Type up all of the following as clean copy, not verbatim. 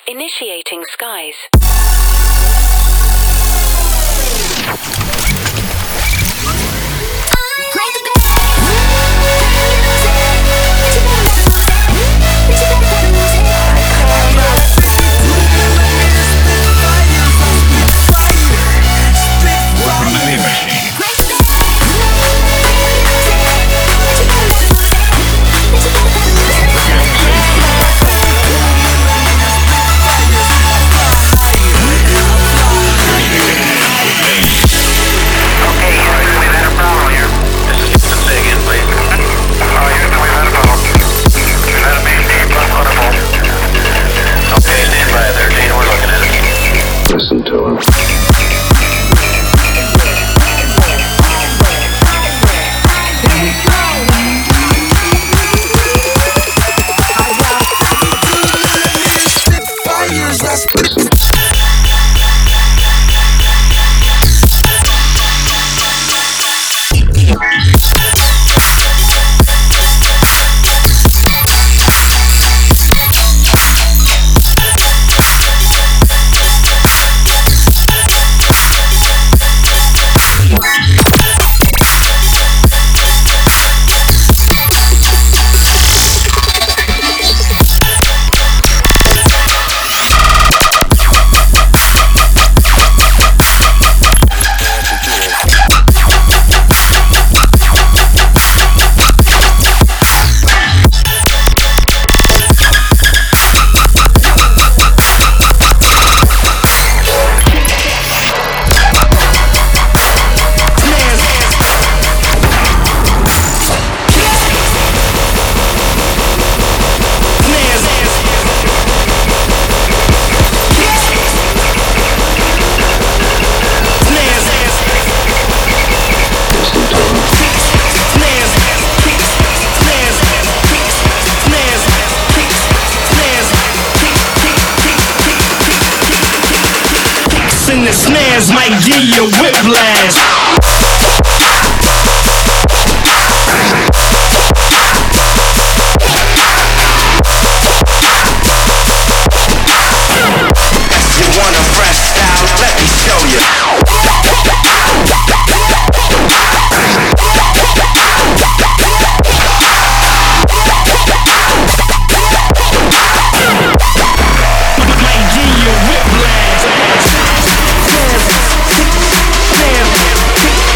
Initiating skies. Listen to him. Listen. The snares might give you whiplash. You want a fresh style? Let me show you. Might give you whiplash.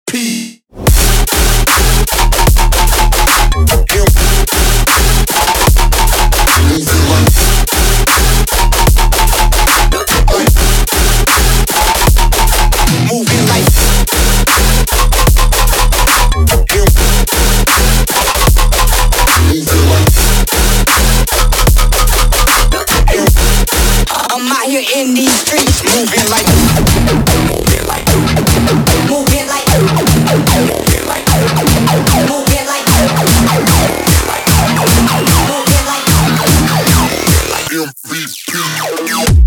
I'm out here in these streets, moving like, moving like, moving like, moving like, moving like, MVP.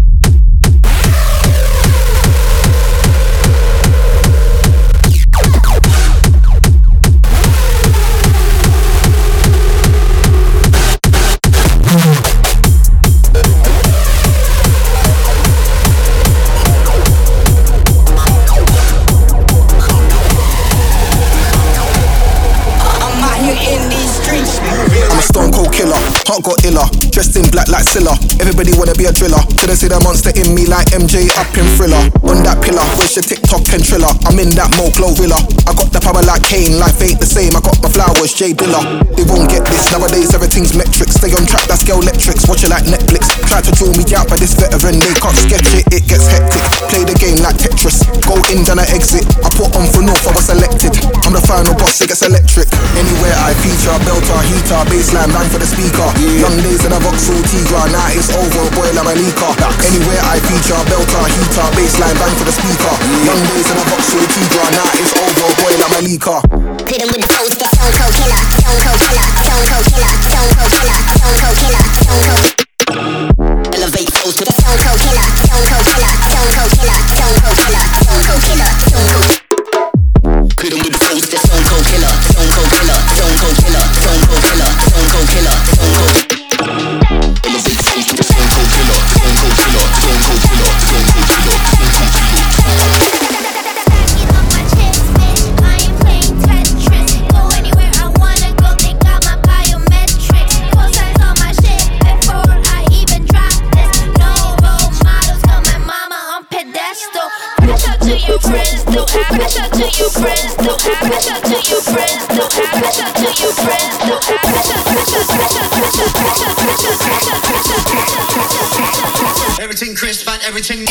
Heart got iller, dressed in black like Scylla. Everybody wanna be a driller, till they see the monster in me like MJ up in Thriller. On that pillar, where's your TikTok and Triller? I'm in that Mo Glorilla. I got the power like Kane, life ain't the same. I got my flowers, Jay Dilla. They won't get this, nowadays everything's metrics. Stay on track, that's scale electrics, watch it like Netflix. Try to draw me out by this veteran, they can't sketch it, it gets hectic. Play the game like Tetris, go in, then I exit. I put on for North, I was selected. I'm the final boss, it gets electric. Anywhere I feature, belter, heater, baseline, bang for the speaker. Young days in a Vauxhall Tigra, now it's over, boy like my leaker. Anywhere I feature, belter, heater, baseline, bang for the speaker. Young days in a Vauxhall Tigra, now it's over, boy like my leaker. Hit him with the toast, the Stone Cold Killer, Stone Cold Killer, Stone Cold Killer, Stone Cold Killer, Stone Cold Killer, Stone Cold. Elevate toast with the Stone Cold Killer, Stone Cold Killer, Stone Cold Killer, Stone Cold Killer, Stone Cold Killer, Stone Cold. Hit him with the toast, the Stone Cold Killer, Stone Cold Killer, Stone Cold Killer, Stone Cold Killer, Stone Cold Killer, Stone Cold. Elevate toast with the Stone Cold Killer, Stone Cold Killer, Stone Cold Killer, Stone Cold Killer, Stone Cold Killer. Everything crisp and everything.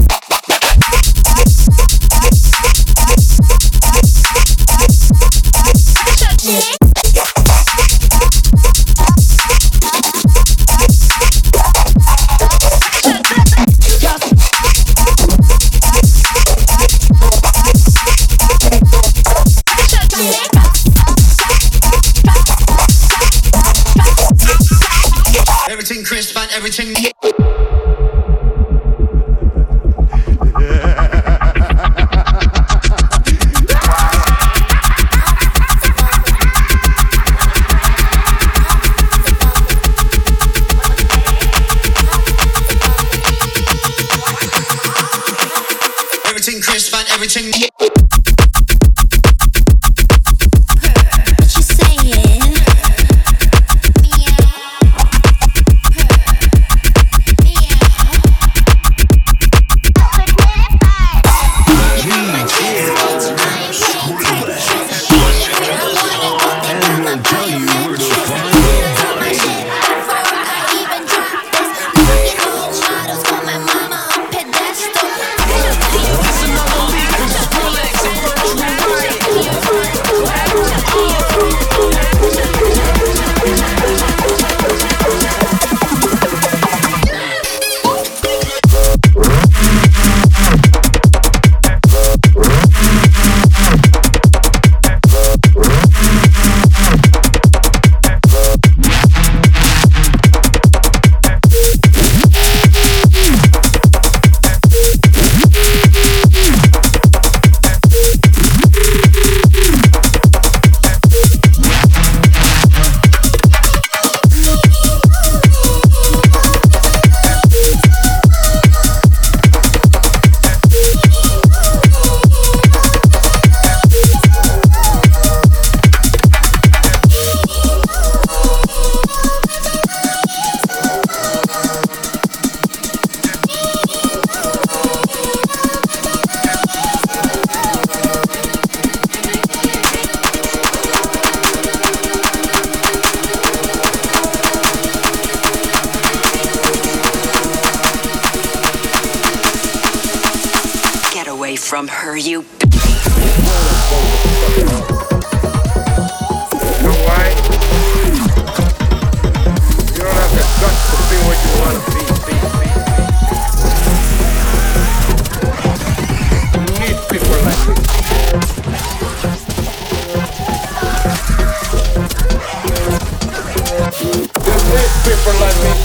Everything crisp and everything.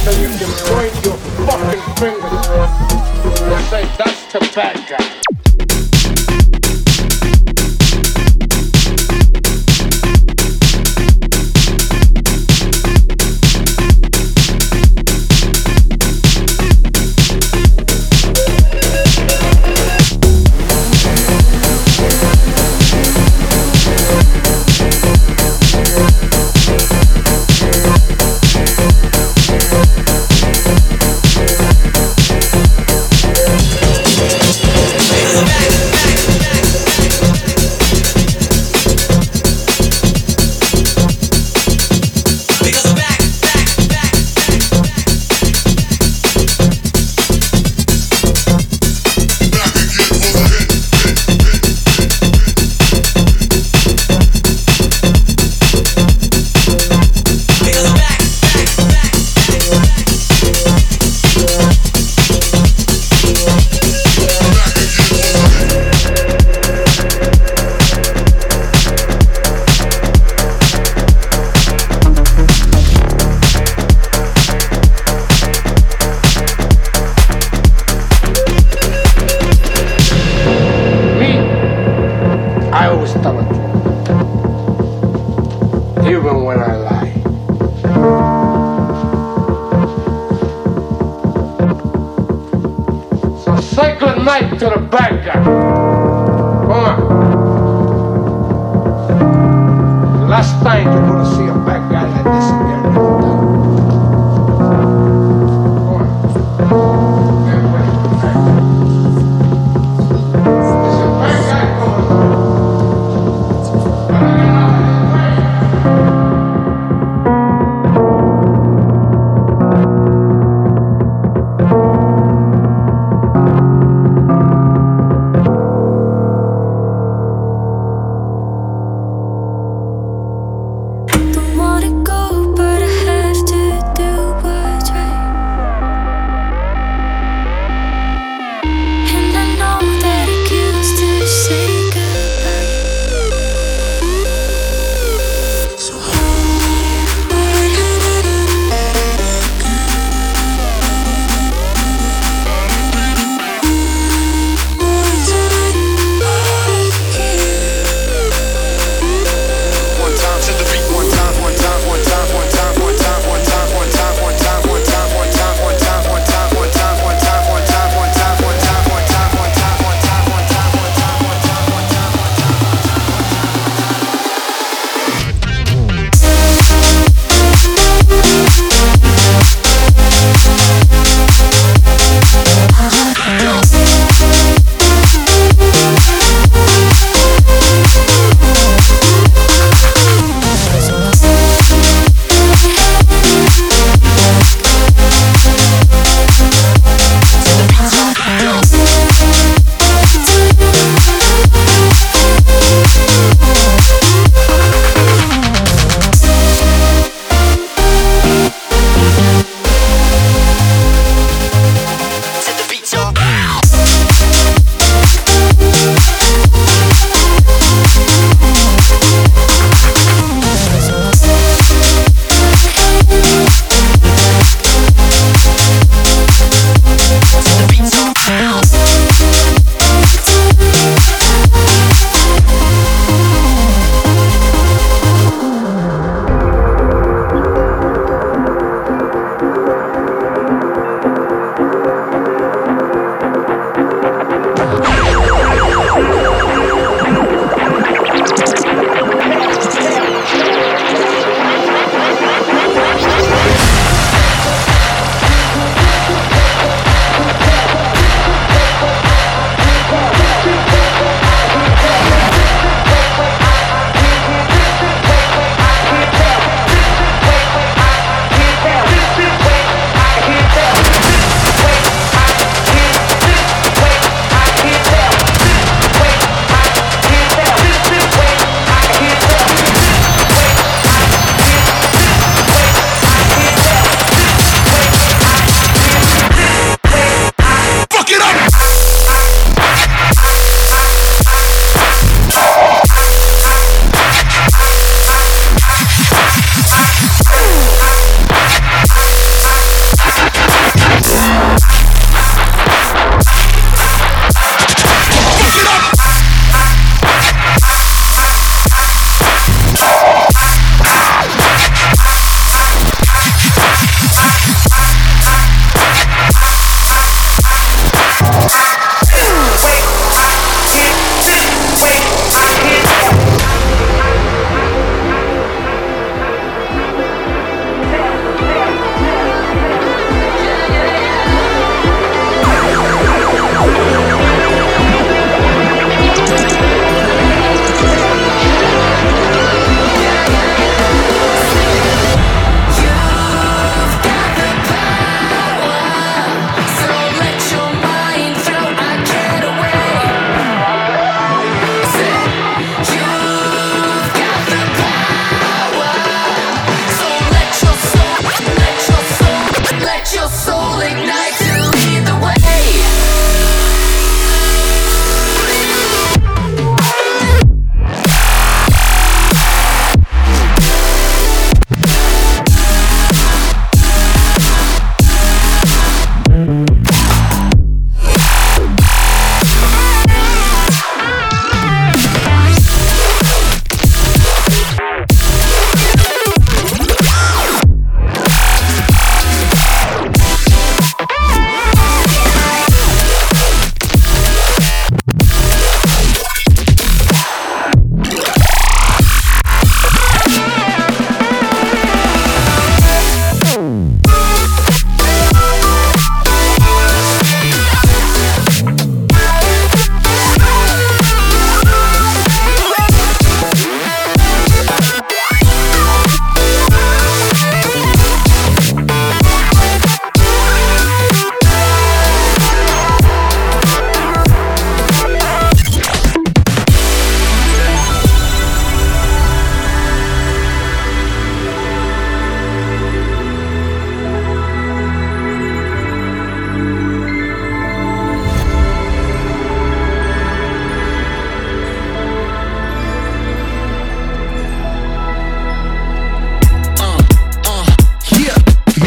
so you can point your fucking fingers and say, that's the bad guy. I always tell the truth, even when I lie. So say good night to the bad guy. Come on. Last time you're gonna see a bad guy like this again. Come on. Get ready for the bad guy. There's a bad guy coming. Tu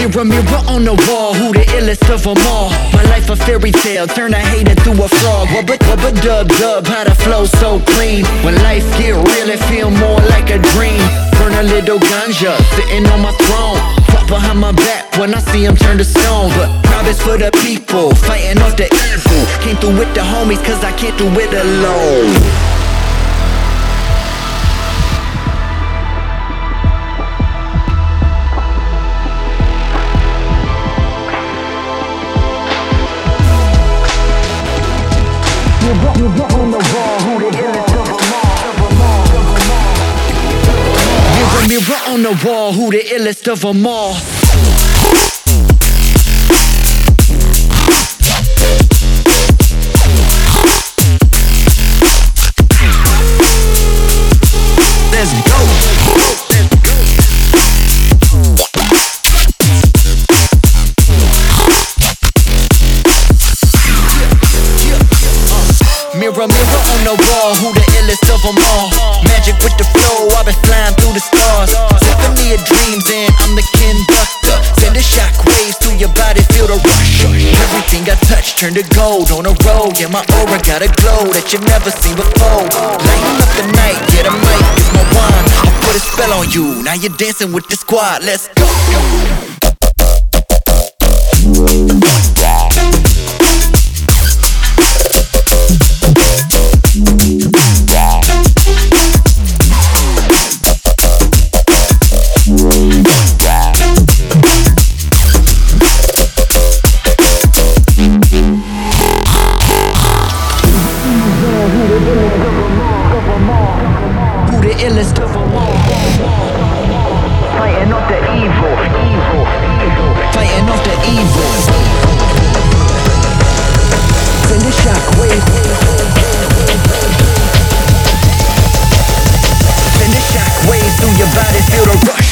Mirror, mirror on the wall, who the illest of them all? My life a fairy tale, turn a hater to a frog. Wubba dub dub, how the flow so clean. When life get real, it feel more like a dream. Burn a little ganja, sitting on my throne. Walk behind my back when I see him turn to stone. But promise for the people, fighting off the evil. Came through with the homies, cause I can't do it alone. Mirror on the wall, who the illest of them all? Let's go. Mirror, mirror on the wall, who the illest of them all? Magic with the flow, I've been flying through the stars. Symphony of dreams and I'm the conductor. Send the shockwaves through your body, feel the rush. Everything I touch turn to gold on the road. Yeah, my aura got a glow that you've never seen before. Lighting up the night, yeah, the mic is my wine. I put a spell on you, now you're dancing with the squad. Let's go. Fighting off the evil. Fighting off the evil. Send the shockwave. Send the shockwave through your body, feel the rush.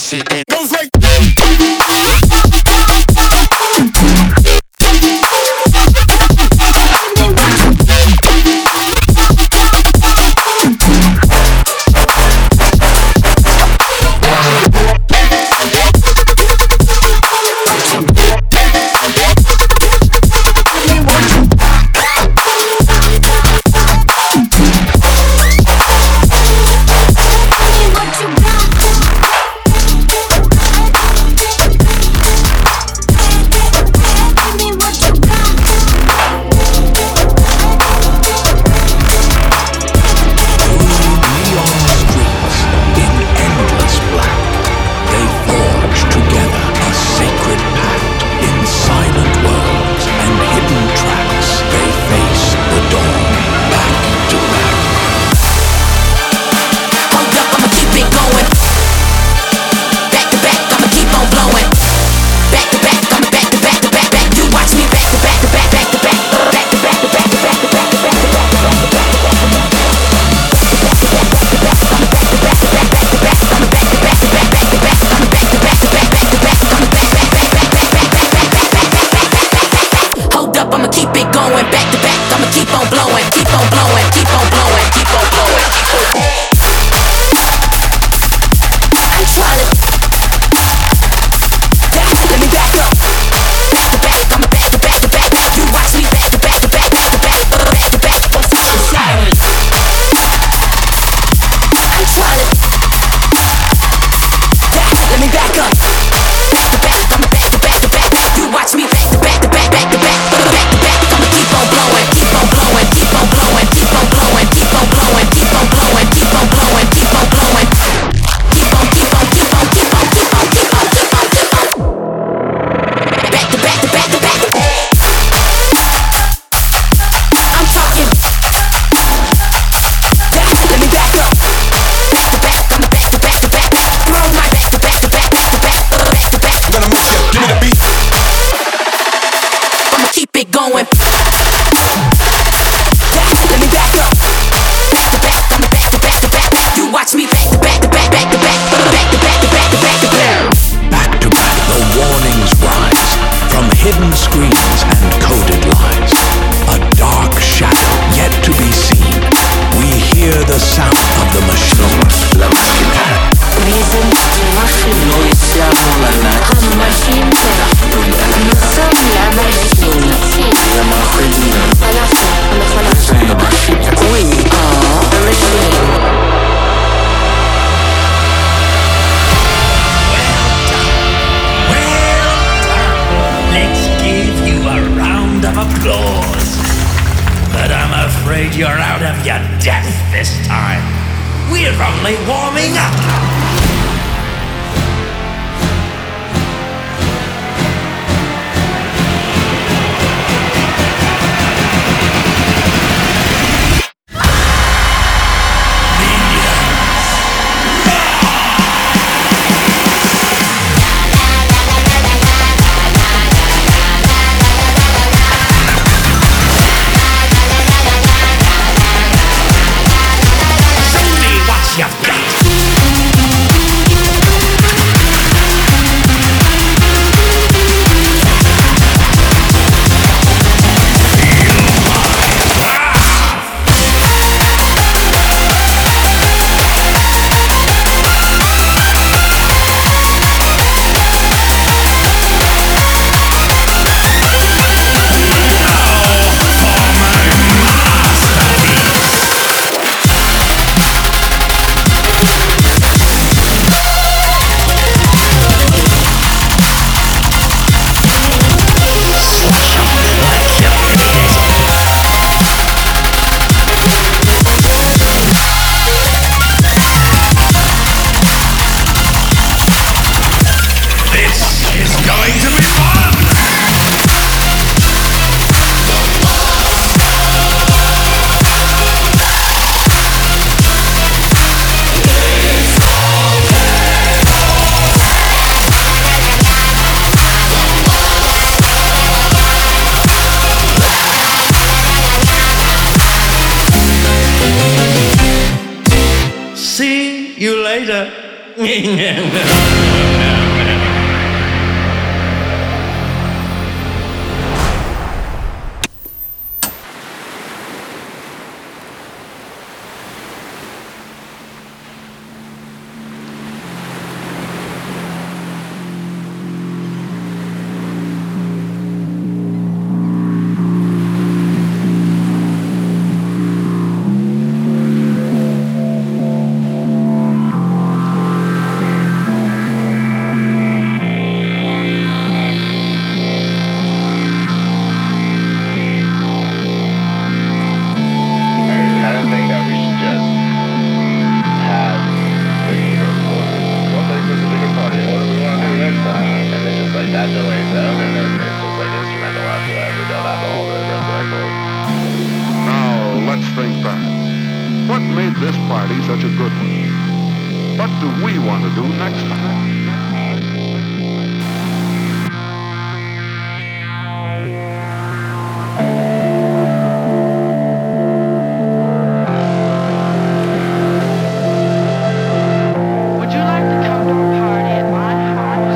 It goes like. you later. What made this party such a good one? What do we want to do next time? Would you like to come to a party at my house?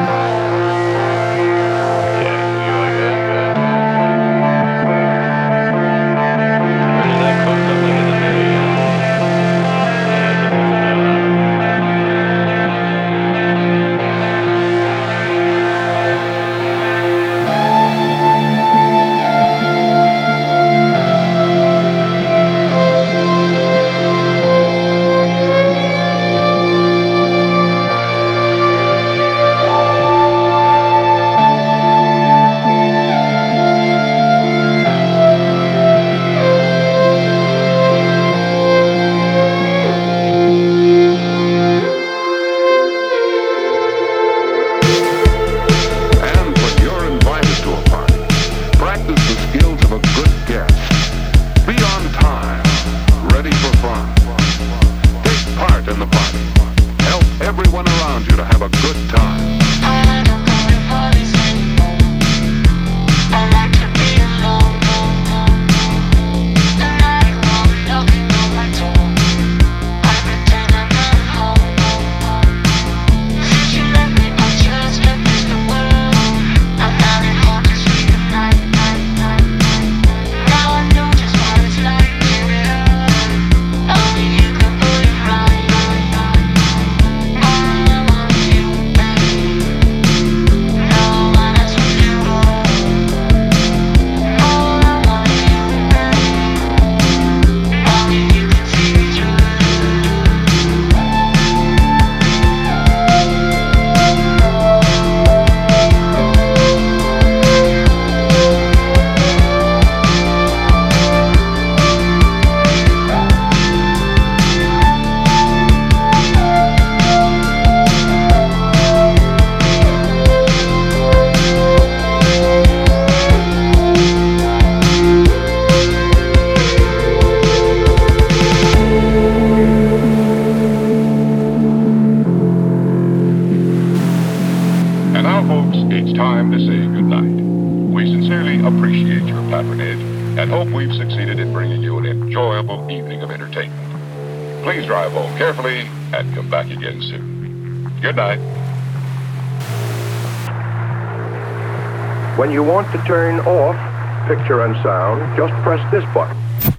Everyone around you to have a good time. And now, folks, it's time to say goodnight. We sincerely appreciate your patronage and hope we've succeeded in bringing you an enjoyable evening of entertainment. Please drive home carefully and come back again soon. Good night. When you want to turn off picture and sound, just press this button.